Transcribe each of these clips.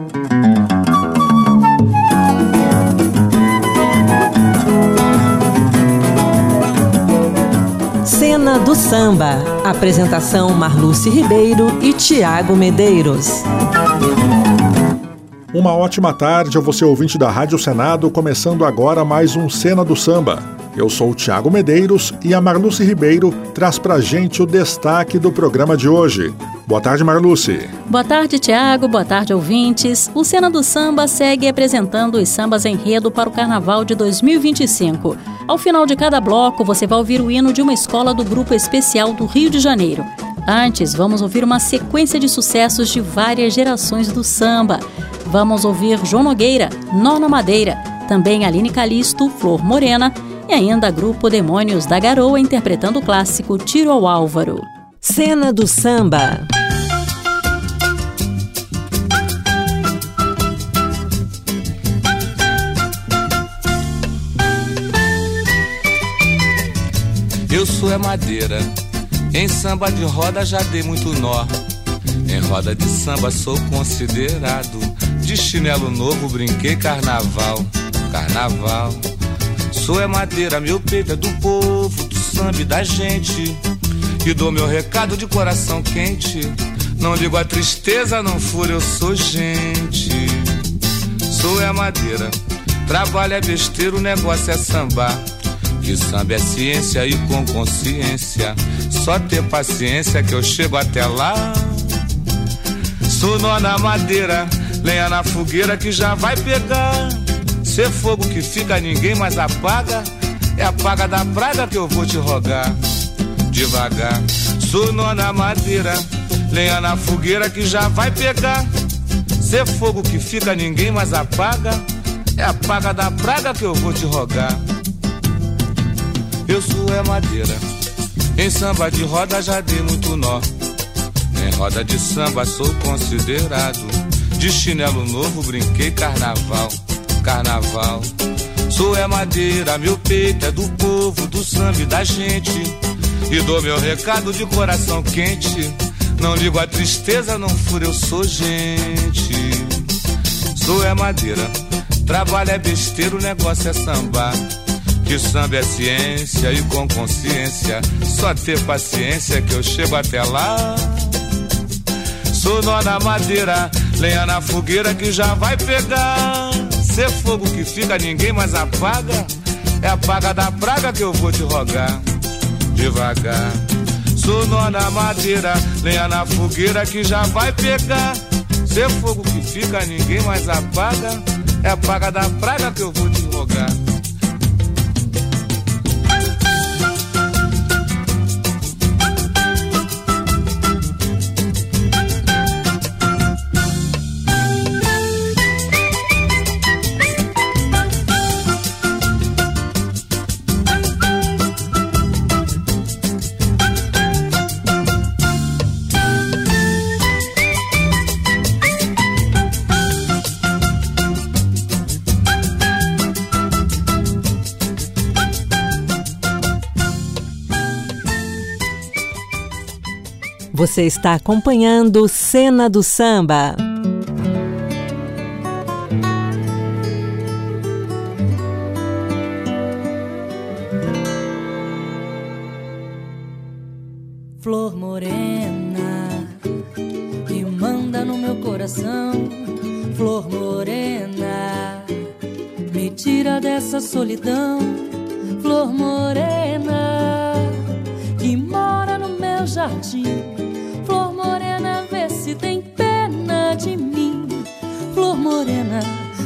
Cena do Samba. Apresentação Marluce Ribeiro e Tiago Medeiros. Uma ótima tarde a você, ouvinte da Rádio Senado, começando agora mais um Cena do Samba. Eu sou o Tiago Medeiros e a Marluce Ribeiro traz pra gente o destaque do programa de hoje. Boa tarde, Marluce. Boa tarde, Tiago. Boa tarde, ouvintes. O Cena do Samba segue apresentando os sambas enredo para o Carnaval de 2025. Ao final de cada bloco, você vai ouvir o hino de uma escola do Grupo Especial do Rio de Janeiro. Antes, vamos ouvir uma sequência de sucessos de várias gerações do samba. Vamos ouvir João Nogueira, Nó na Madeira, também Aline Calisto, Flor Morena e ainda Grupo Demônios da Garoa interpretando o clássico Tiro ao Álvaro. Cena do Samba. Eu sou é madeira, em samba de roda já dei muito nó. Em roda de samba sou considerado, de chinelo novo brinquei carnaval, carnaval. Sou é madeira, meu peito é do povo, do samba e da gente. E dou meu recado de coração quente. Não ligo a tristeza, não furo, eu sou gente. Sou é madeira, trabalho é besteira, o negócio é sambar. Que samba é ciência e com consciência, só ter paciência que eu chego até lá. Sou nó na madeira, lenha na fogueira que já vai pegar. Ser fogo que fica ninguém mais apaga, é a paga da praga que eu vou te rogar. Devagar, sou nó na madeira, lenha na fogueira que já vai pegar. Ser fogo que fica ninguém mais apaga, é a paga da praga que eu vou te rogar. Eu sou é madeira, em samba de roda já dei muito nó. Em roda de samba sou considerado, de chinelo novo brinquei carnaval, carnaval. Sou é madeira, meu peito é do povo, do samba e da gente. E dou meu recado de coração quente. Não ligo a tristeza, não furo, eu sou gente. Sou é madeira, trabalho é besteira, o negócio é sambar. Que samba é ciência e com consciência, só ter paciência que eu chego até lá. Sou nó na madeira, lenha na fogueira que já vai pegar. Ser fogo que fica ninguém mais apaga, é a paga da praga que eu vou te rogar. Devagar, sou nó na madeira, lenha na fogueira que já vai pegar. Ser fogo que fica ninguém mais apaga, é a paga da praga que eu vou te rogar. Você está acompanhando Cena do Samba. Flor morena, que manda no meu coração. Flor morena, me tira dessa solidão. Flor morena, que mora no meu jardim. Flor morena, vê se tem pena de mim. Flor morena,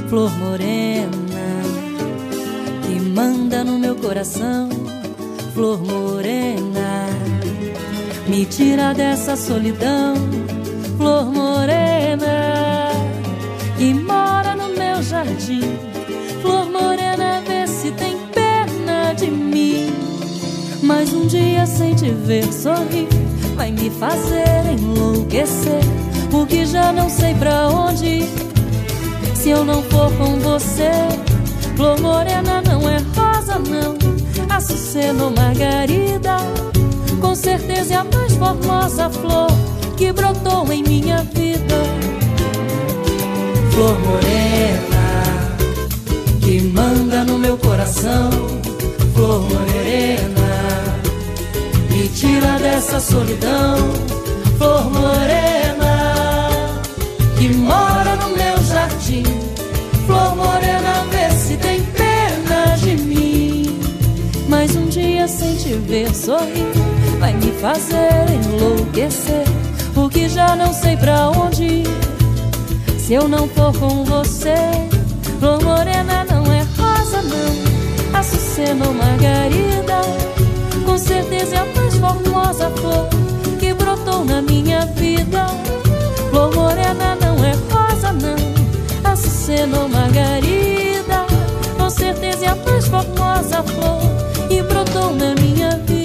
que manda no meu coração. Flor morena, me tira dessa solidão. Flor morena, que mora no meu jardim. Flor morena, vê se tem pena de mim. Mas um dia sem te ver sorrir vai me fazer enlouquecer, porque já não sei pra onde ir se eu não for com você. Flor morena não é rosa não, açucena ou margarida, com certeza é a mais formosa flor que brotou em minha vida. flor morena, que manda no meu coração. Flor morena, me tira dessa solidão. Flor morena, que mora no meu jardim. Flor morena, vê se tem pena de mim. Mas um dia sem te ver sorrir vai me fazer enlouquecer, porque já não sei pra onde ir se eu não for com você. Flor morena não é rosa não, açucena ou margarida, com certeza é a mais formosa flor que brotou na minha vida. Flor morena não é rosa não, açucena ou margarida, com certeza é a mais formosa flor que brotou na minha vida.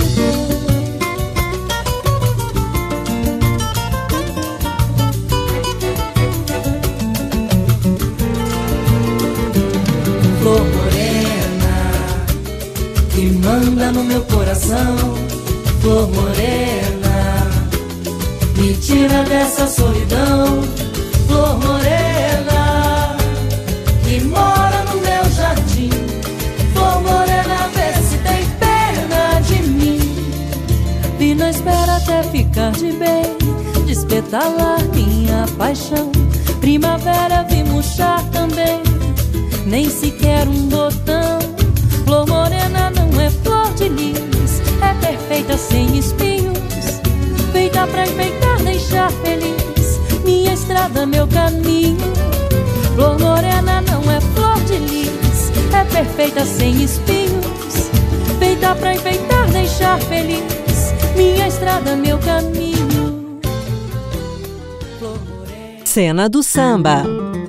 Flor morena, que manda no meu coração. Flor morena, me tira dessa solidão. Flor morena, que mora no meu jardim. Flor morena, vê se tem pena de mim. Vi na espera até ficar de bem, despetalar minha paixão. Primavera vi murchar também, nem sequer um botão. Flor morena não é flor de lis, é perfeita sem espinhos, feita pra enfeitar, deixar feliz minha estrada, meu caminho. Flor morena não é flor de lis, é perfeita sem espinhos, feita pra enfeitar, deixar feliz minha estrada, meu caminho. Flor morena. Cena do samba.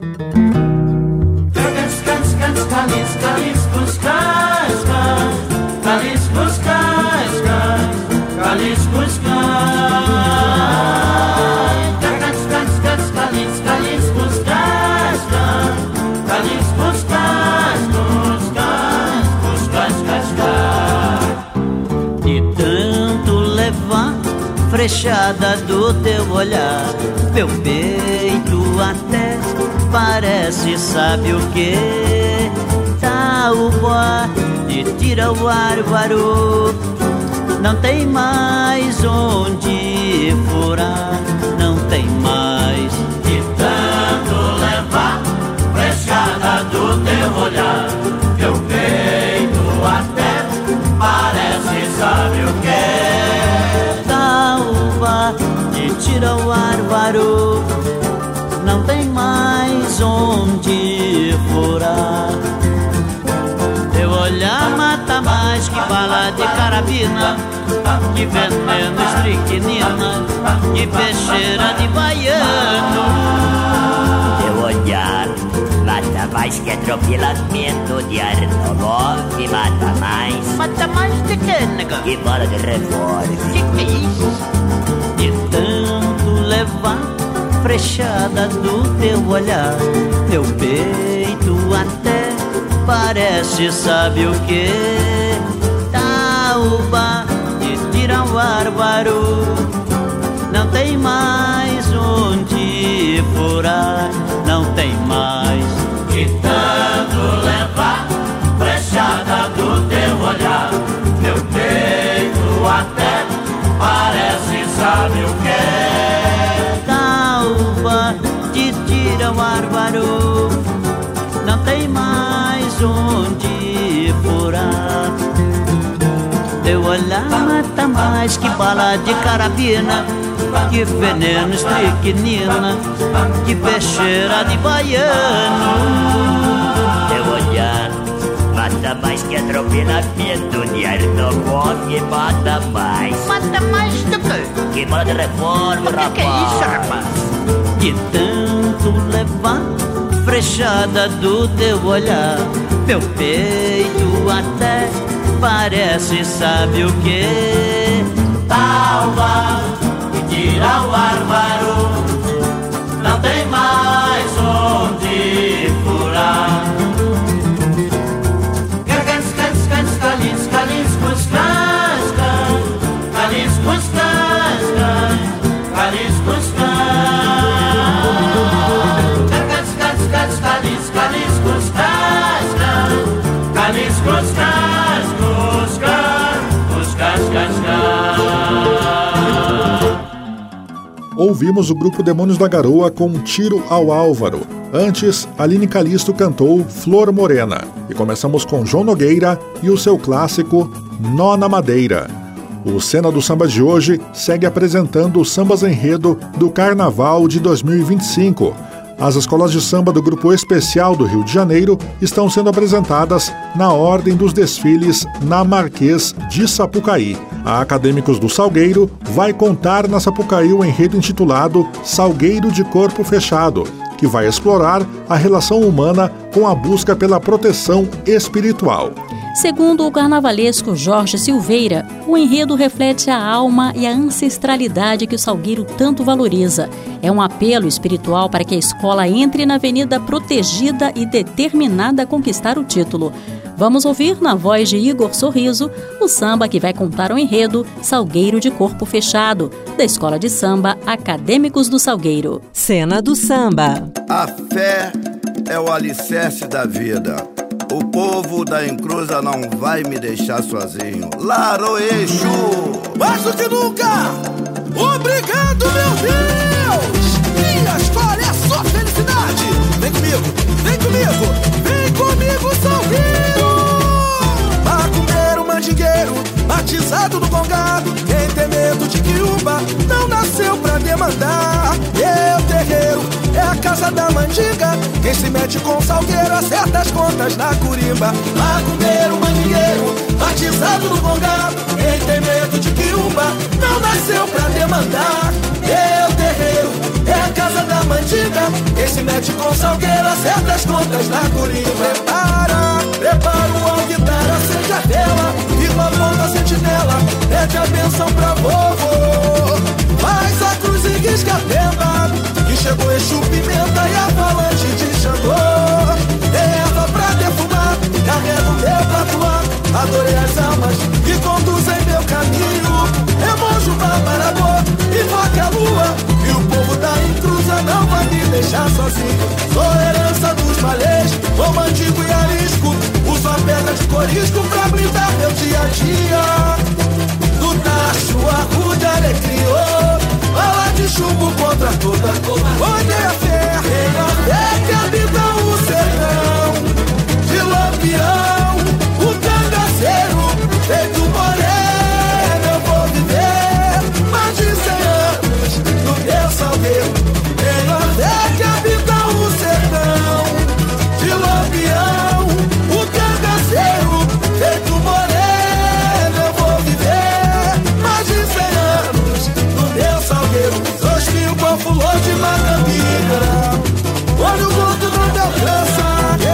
De tanto levar frechada do teu olhar, meu peito até parece, sabe o que? Tauba de tira o árvaro, não tem mais onde furar, não tem mais. De tanto levar frechada do teu olhar, teu peito até parece, sabe o que? Tauba de tira o árvaro, não tem mais onde furar. Teu olhar mata mais que bala de carabina, que veneno estricnina, que peixeira de baiano. Teu olhar mata mais que atropelamento de Arnolov, que mata mais. Mata mais de que, nega? Que bala de revólver. Que é isso? De tanto levar frechada do teu olhar, meu peito até parece, sabe o que? Tauba de tira o árvaro, não tem mais onde furar, não tem mais. De tanto levar frechada do teu olhar, meu peito até parece, sabe o que? Tauba de tira o árvaro, não tem mais onde furar. Teu olhar mata mais que bala de carabina, que veneno estricnina, que peixeira de baiano. Teu olhar mata mais que atropelamento de Arnolov, que mata mais. Mata mais do que? Que bala de revólver, rapaz. Que é isso, rapaz? De tanto levar frechada do teu olhar, meu peito até parece, sabe o que? Tauba que tira o árvaro, não tem mais onde furar. ouvimos o grupo Demônios da Garoa com Tiro ao Álvaro. Antes, Aline Calisto cantou Flor Morena. E começamos com João Nogueira e o seu clássico Nó na Madeira. O Cena do Samba de hoje segue apresentando os sambas enredo do Carnaval de 2025. As escolas de samba do Grupo Especial do Rio de Janeiro estão sendo apresentadas na ordem dos desfiles na Marquês de Sapucaí. A Acadêmicos do Salgueiro vai contar na Sapucaí o enredo intitulado Salgueiro de Corpo Fechado, que vai explorar a relação humana com a busca pela proteção espiritual. Segundo o carnavalesco Jorge Silveira, o enredo reflete a alma e a ancestralidade que o Salgueiro tanto valoriza. É um apelo espiritual para que a escola entre na avenida protegida e determinada a conquistar o título. Vamos ouvir, na voz de Igor Sorriso, o samba que vai contar o enredo Salgueiro de Corpo Fechado, da Escola de Samba Acadêmicos do Salgueiro. Cena do Samba. A fé é o alicerce da vida. O povo da encruza não vai me deixar sozinho. Laroeixo! Mais do que nunca! Obrigado, meu Deus! Minha escola é só felicidade! Vem comigo, vem comigo, vem comigo, Salgueiro! Macumbeiro, mandingueiro, batizado no congado. Quem tem medo de quiumba não nasceu pra demandar. Eu, terreiro, é a casa da mandinga. Quem se mete com Salgueiro acerta as contas na curimba. Macumbeiro, mandingueiro, batizado no congado. Quem tem medo de quiumba não nasceu pra demandar. Eu, terreiro, é a casa da mandinga. Quem se mete com Salgueiro acerta as contas na curimba. Prepara o alquitar, acende a vela. Viva a ponta sentinela, pede a benção pra vovô. Faz a cruz e risca a tenda, que chegou Exu Pimenta e a avalanche de Xangô. Erva pra defumar, carrego o meu patuá. Adorei as almas que conduzem meu caminho. É monjo Babarabô, invoca a lua. E o povo da encruza não vai me deixar sozinho. Sou herança dos malês, romantigo e arisco. Uso a pedra de corisco pra blindar meu dia a dia. Do tacho, arruda, alecrim, bala de chumbo contra toda onde é a fé, que habita o sertão. De Lampião, o cangaceiro, feito moreno, eu vou viver mais de 100 anos no meu Salgueiro. Tem a fé que habita o sertão. De Lampião, o cangaceiro, feito moreno, eu vou viver mais de 100 anos no meu Salgueiro. 2000 com fulô de macambira, olha o mundo não me alcança.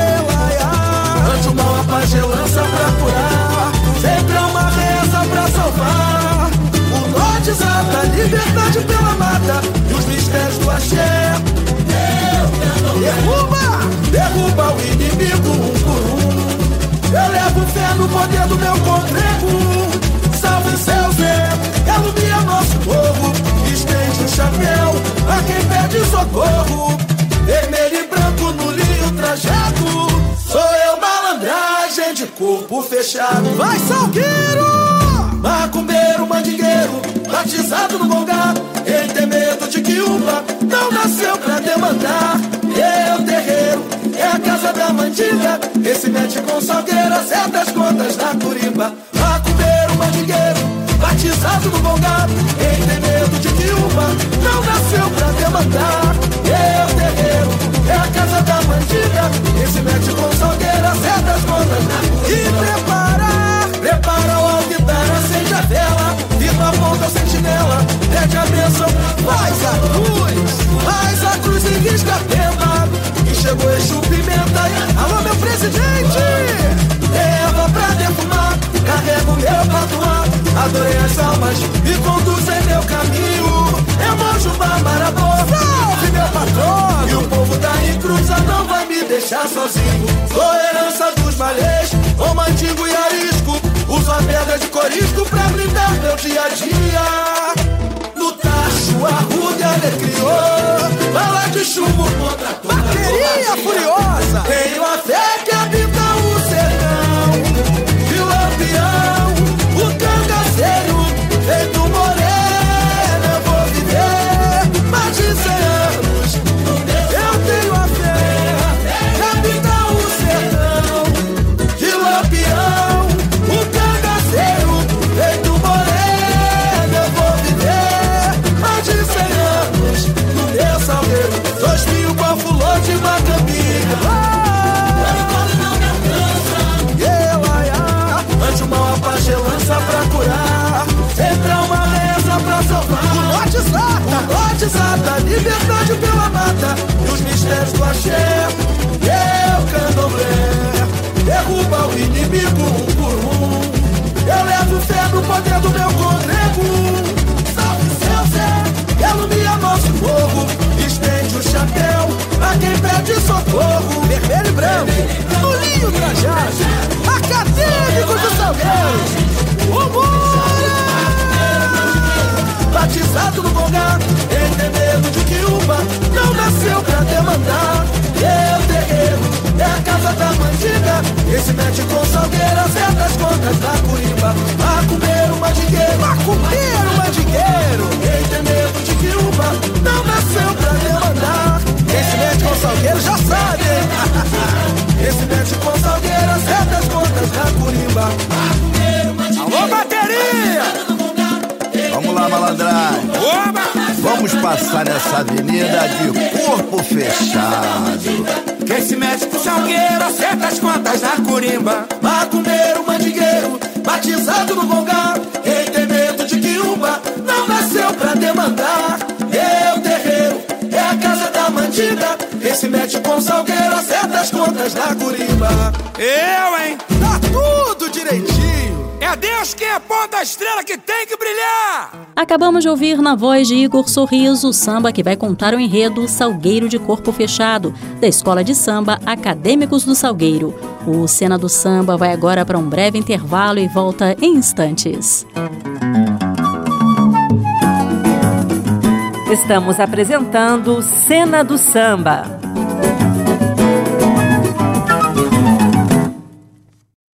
Anjo mal a paz lança pra curar, sempre é uma reza pra salvar. O norte exata, a liberdade pela mata e os mistérios do axé. Derruba o inimigo um por um. Eu levo fé no poder do meu congrego. Salve céu, Zé, ilumina nosso povo. Estende o chapéu a quem pede socorro. Vermelho e branco no linho trajeto. Sou eu, malandragem de corpo fechado. Vai, Salgueiro! Macumbeiro, mandingueiro, batizado no congado. Quem tem medo de quiumba não nasceu pra demandar. Eu, terreiro, é a casa da mandinga. Esse mete com Salgueiro acerta as contas na curimba. Macumbeiro, mandingueiro, batizado no congado. Quem tem medo de quiumba não nasceu pra demandar. Eu, terreiro, é a casa da mandinga. Esse mete com Salgueiro acerta as contas na curimba. E prepara o alquitar, acende a vela. Viva a ponta sentinela, pede a bênção. Faz a cruz e risca a tenda, que chegou Exu Pimenta. Alô, meu presidente! Erva pra defumar, carrego meu patuá. Adorei as almas e conduzem meu caminho. É monjo Babarabô, salve meu patrão. E o povo da encruza não vai me deixar sozinho. Sou herança dos malês, romantigo e arisco. Uso a pedra de corisco pra blindar meu dia a dia. No tacho, arruda, alecrim, bala de chumbo contra toda bateria furiosa. Tenho a fé que habita o sertão. De Lampião, o cangaceiro, feito moreno, eu vou viver desata, liberdade pela mata e os mistérios do axé. Eu, candomblé, derruba o inimigo um por um. Eu levo fé no poder do meu congrego. Salve seu Zé, ilumina nosso povo. Estende o chapéu pra quem pede socorro. Vermelho e branco, no linho trajado, acadêmicos do Salgueiro. Vambora! Batizado no Bongá, entendendo de que Uba não nasceu pra demandar. Eu terreiro, é a casa da mandinga. Esse mete com salgueira, acerta as contas da curimba. Macumbeiro, mandingueiro, entendendo de que Uba não nasceu pra demandar. Esse mete com salgueiro já sabe, hein? Esse mete com salgueira, acerta as contas da curimba. Alô, bateria! Vamos lá, malandragem. Oba! Vamos passar nessa avenida de corpo fechado. Quem se mete com salgueiro acerta as contas na curimba. Macumbeiro, mandingueiro, batizado no Bongá. Quem tem medo de quiumba não nasceu pra demandar. Eu, terreiro, é a casa da mandinga. Quem se mete com salgueiro acerta as contas na curimba. Eu, hein? Tá tudo direitinho. É Deus quem aponta a estrela que tem que brilhar! Acabamos de ouvir na voz de Igor Sorriso o samba que vai contar o enredo Salgueiro de Corpo Fechado, da Escola de Samba Acadêmicos do Salgueiro. O Cena do Samba vai agora para um breve intervalo e volta em instantes. Estamos apresentando Cena do Samba.